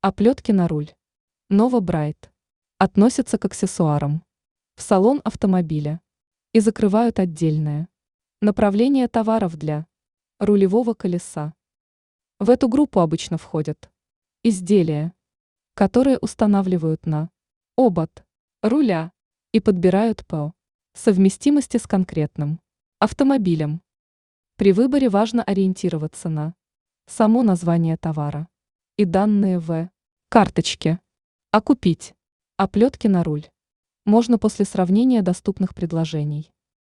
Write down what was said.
Оплетки на руль. Nova Bright. Относятся к аксессуарам. В салон автомобиля. И закрывают отдельное направление товаров для рулевого колеса. В эту группу обычно входят изделия, которые устанавливают на обод руля и подбирают по совместимости с конкретным автомобилем. При выборе важно ориентироваться на само название товара и данные в карточке. А купить оплетки на руль можно после сравнения доступных предложений.